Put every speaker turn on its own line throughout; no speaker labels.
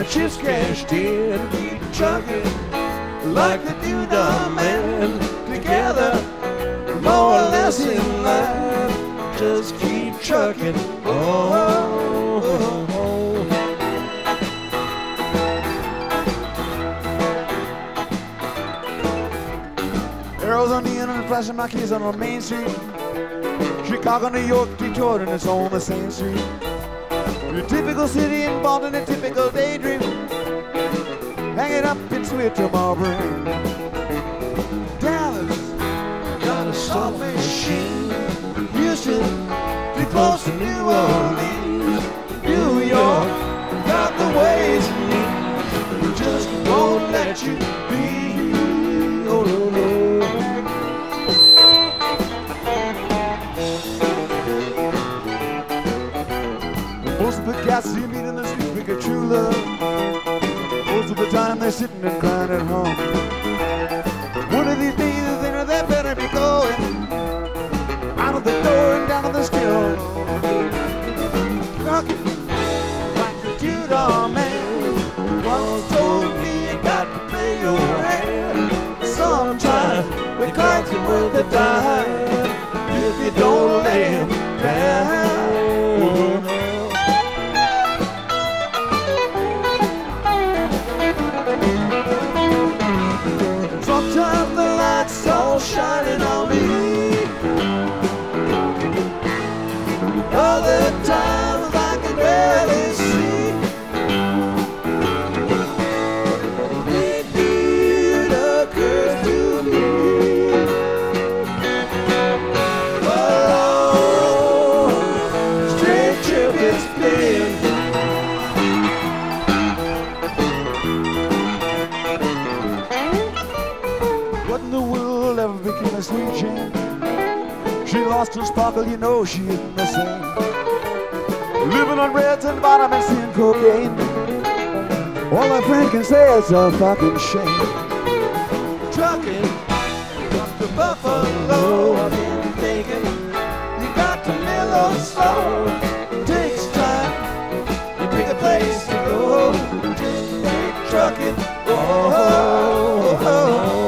chips cashed in. Keep chugging like the Doodah Man. Together, more or less in line. Just keep trucking. Arrows on the end and flashing my keys on Main Street. Chicago, New York, Detroit, and it's on the same street. Your typical city involved in a typical daydream. Hang it up and switch to my brain. Dallas got a soft machine. Houston, too close to New Orleans. New York got the ways and means. Just won't let you be. Oh, no, no. Most of the guys you meet in the street make a true love. Most of the time they're sitting and crying at home. One of these days they know they better be going out of the door and down to the skill. Rockin' like the Doodah Man. Once told me you got to play your hand. Sometimes the cards are worth the time if you don't lay him down. Sometimes the lights all shining on me. Other times I can barely see. Maybe it occurs to me. Oh, straight trip it's been. What in the world ever became a sweet Jane? She lost her sparkle, you know she isn't the same. Living on reds and vitamins and cocaine. All a friend can say is a fucking shame. Trucking up to Buffalo, I've been thinking you got to mellow slow. It takes time, you pick a place to go. Just keep trucking. Oh, oh, oh.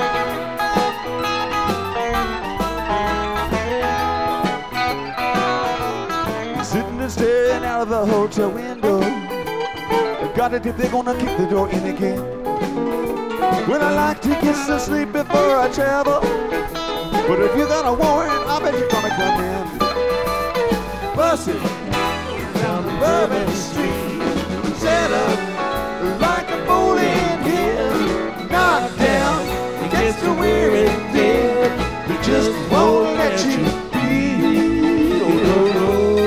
Staring out of the hotel window. Got it if they're gonna kick the door in again. Well, I like to get some sleep before I travel, but if you got a warrant, I bet you're gonna come in. Busted down the Bourbon Street, set up like a bowling pin. Knocked down against the weary dead. They just won't let you be. Oh, no, no.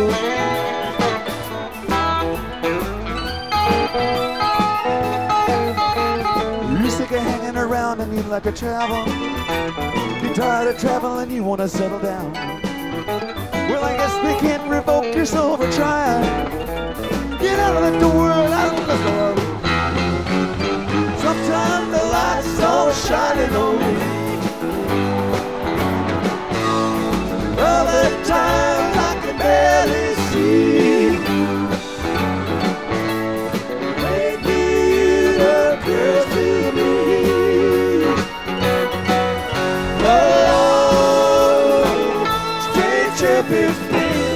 Hanging around and you like to travel. You're tired of traveling, you want to settle down. Well, I guess they can't revoke your soul for trying. Get out of the door, out of the door. Sometimes the lights all shining on me. Other times I can barely see. Maybe it occurs to me. Trip is big.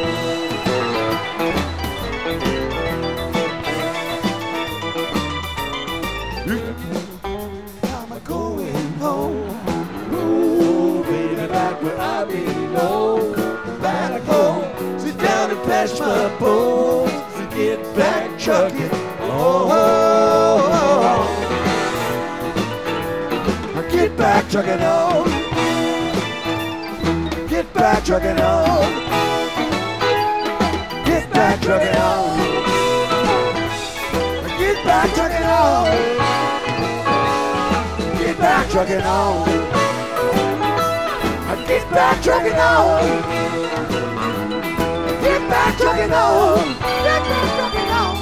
I'm going home. Ooh, baby, back where I belong. Back home, sit down and flash my bones and get back trucking. Oh, get back trucking on. Get back trucking on. Get back trucking on. Get back trucking on. Get back trucking on. Get back trucking on. Get back trucking on. Get back trucking on.